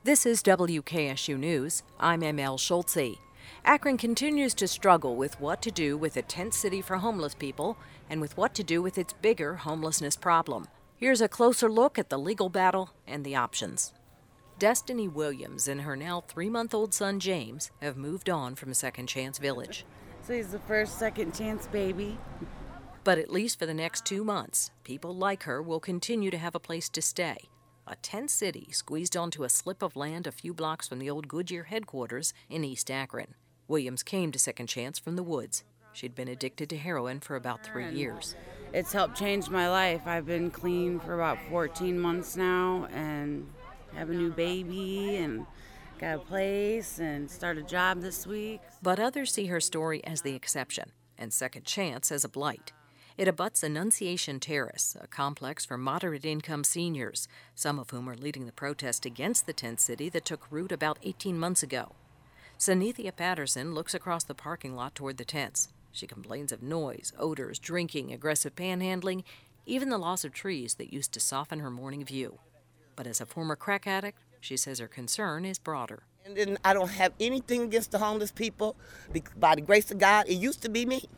This is WKSU News. I'm ML Schultze. Akron continues to struggle with what to do with a tent city for homeless people and with what to do with its bigger homelessness problem. Here's a closer look at the legal battle and the options. Destiny Williams and her now 3-month-old son James have moved on from Second Chance Village. So he's the first second chance baby. But at least for the next 2 months, people like her will continue to have a place to stay. A tent city squeezed onto a slip of land a few blocks from the old Goodyear headquarters in East Akron. Williams came to Second Chance from the woods. She'd been addicted to heroin for about 3 years. It's helped change my life. I've been clean for about 14 months now and have a new baby and got a place and start a job this week. But others see her story as the exception and Second Chance as a blight. It abuts Annunciation Terrace, a complex for moderate-income seniors, some of whom are leading the protest against the tent city that took root about 18 months ago. Sanithia Patterson looks across the parking lot toward the tents. She complains of noise, odors, drinking, aggressive panhandling, even the loss of trees that used to soften her morning view. But as a former crack addict, she says her concern is broader. And I don't have anything against the homeless people. By the grace of God, it used to be me.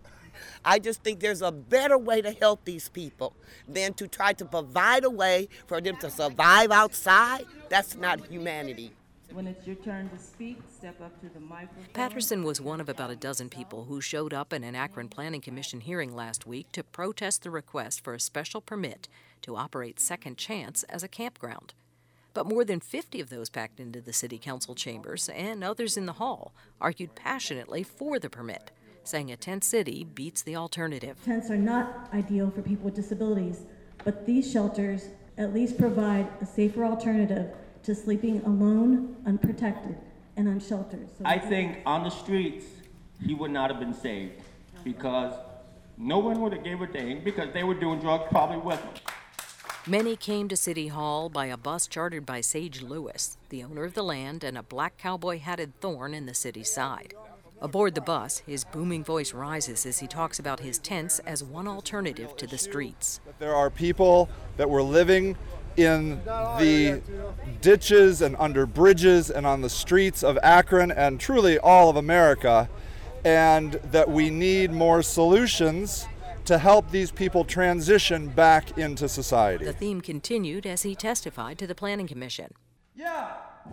I just think there's a better way to help these people than to try to provide a way for them to survive outside. That's not humanity. When it's your turn to speak, step up to the microphone. Patterson was one of about a dozen people who showed up in an Akron Planning Commission hearing last week to protest the request for a special permit to operate Second Chance as a campground. But more than 50 of those packed into the city council chambers and others in the hall argued passionately for the permit, saying a tent city beats the alternative. Tents are not ideal for people with disabilities, but these shelters at least provide a safer alternative to sleeping alone, unprotected, and unsheltered. I think on the streets, he would not have been saved because no one would have gave a dang because they were doing drugs probably with him. Many came to City Hall by a bus chartered by Sage Lewis, the owner of the land and a black cowboy-hatted thorn in the city's side. Aboard the bus, his booming voice rises as he talks about his tents as one alternative to the streets. There are people that were living in the ditches and under bridges and on the streets of Akron and truly all of America, and that we need more solutions to help these people transition back into society. The theme continued as he testified to the Planning Commission. Yeah,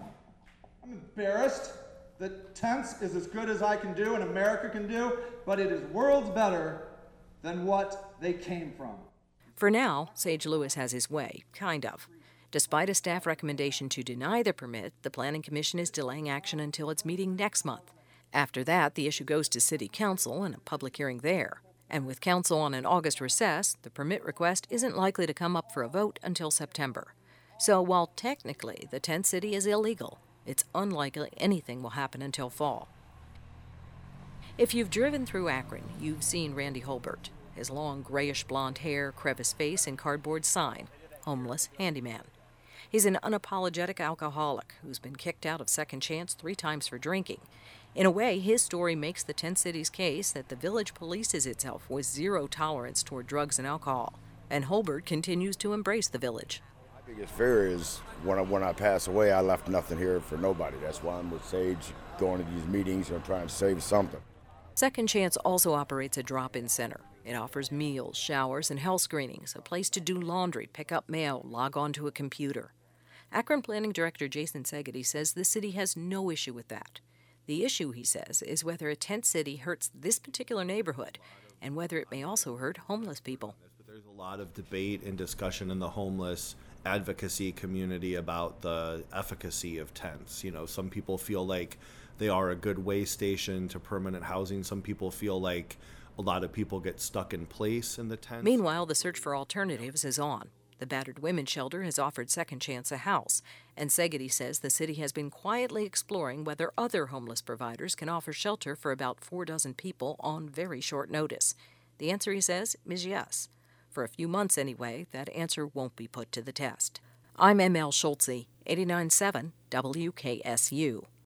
I'm embarrassed that tents is as good as I can do and America can do, but it is worlds better than what they came from. For now, Sage Lewis has his way, kind of. Despite a staff recommendation to deny the permit, the Planning Commission is delaying action until its meeting next month. After that, the issue goes to City Council and a public hearing there. And with Council on an August recess, the permit request isn't likely to come up for a vote until September. So while technically the tent city is illegal, it's unlikely anything will happen until fall. If you've driven through Akron, you've seen Randy Holbert. His long grayish blonde hair, crevice face, and cardboard sign, homeless handyman. He's an unapologetic alcoholic who's been kicked out of Second Chance 3 times for drinking. In a way, his story makes the tent city's case that the village polices itself with zero tolerance toward drugs and alcohol. And Holbert continues to embrace the village. My biggest fear is when I pass away, I left nothing here for nobody. That's why I'm with Sage, going to these meetings and trying to save something. Second Chance also operates a drop-in center. It offers meals, showers, and health screenings, a place to do laundry, pick up mail, log on to a computer. Akron Planning Director Jason Segedy says the city has no issue with that. The issue, he says, is whether a tent city hurts this particular neighborhood and whether it may also hurt homeless people. There's a lot of debate and discussion in the homeless advocacy community about the efficacy of tents. You know, some people feel like they are a good way station to permanent housing. Some people feel like a lot of people get stuck in place in the tents. Meanwhile, the search for alternatives is on. The battered women's shelter has offered Second Chance a house, and Segedy says the city has been quietly exploring whether other homeless providers can offer shelter for about 4 dozen people on very short notice. The answer, he says, is yes. For a few months anyway, that answer won't be put to the test. I'm ML Schultze, 89.7 WKSU.